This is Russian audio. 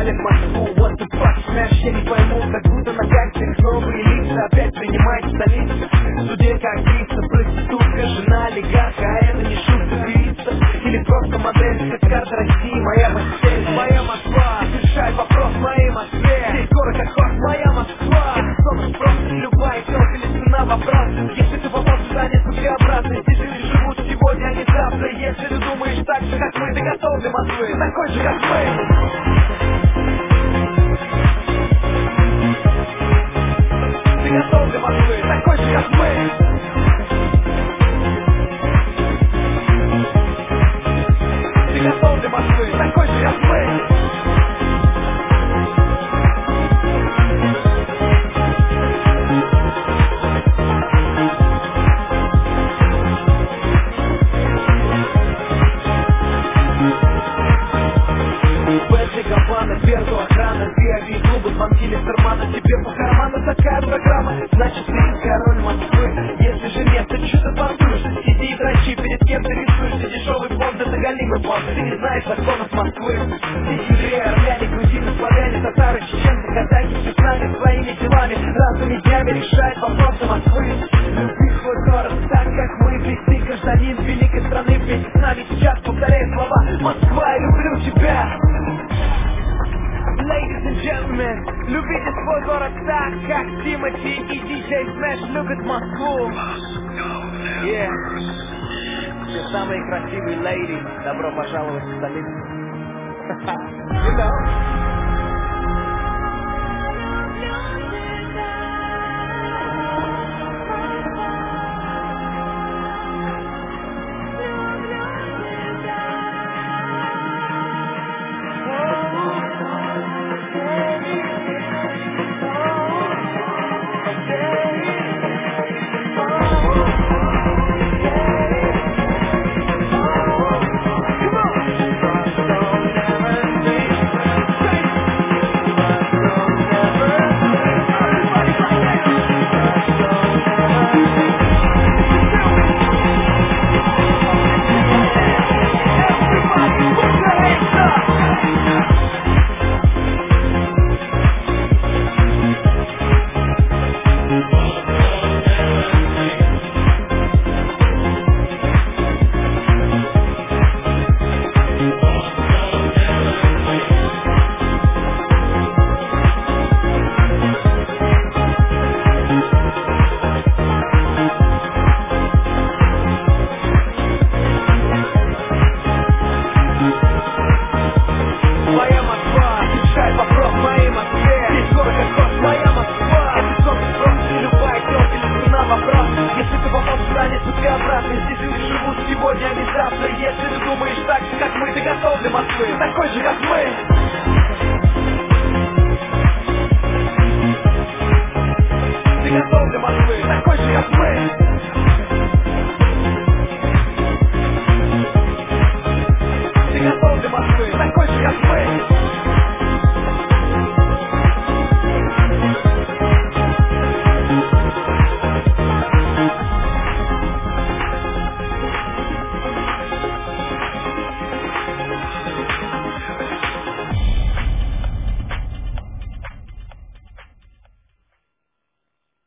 приезжали в Москву. What the fuck, знаешь, я не пойму, как будто на картинг новые лица опять принимает столицу. Студентка, актриса, проститутка, жена олигарха, а это не шутка, певица или просто модель, как карта России, моя постель, моя Москва. Решай вопрос в моей Москве, здесь город как ход, моя Москва. Это сон просто любая телка или цена вопрос. Если ты попал сюда, нет пути обратно. Здесь люди живут сегодня, а не завтра. Если ты думаешь так же, как мы, ты готов для Москвы, такой же, как мы. Ты готов для Москвы, такой же, как мы. Ты готов для Москвы, такой же, как мы. Первую охрана, VIP-клубы, звонки Лестермана. Тебе по карману такая программа, значит ты король Москвы. Если же нет, то что ты портуешь? Сиди и дрочи, перед кем ты рисуешься. Дешевый фонд, это галимый фонд. Ты не знаешь законов Москвы. Здесь евреи, армяне, грузины, славяне, татары, чеченцы, казахи, все с нами своими делами, разными днями решают вопросы Москвы. Люби свой город так, как мы. Ведь ты гражданин великой страны. Вместе с нами сейчас повторяй слова: Москва, я люблю тебя. Ladies and gentlemen, любите свой город так, как Тимати и DJ Smash любят Москву. Yeah. Все самые красивые лейди, добро пожаловать в столицу. You know? Если ты думаешь так же, как мы, ты готов для Москвы, такой же, как мы. Ты готов для Москвы, такой же, как мы.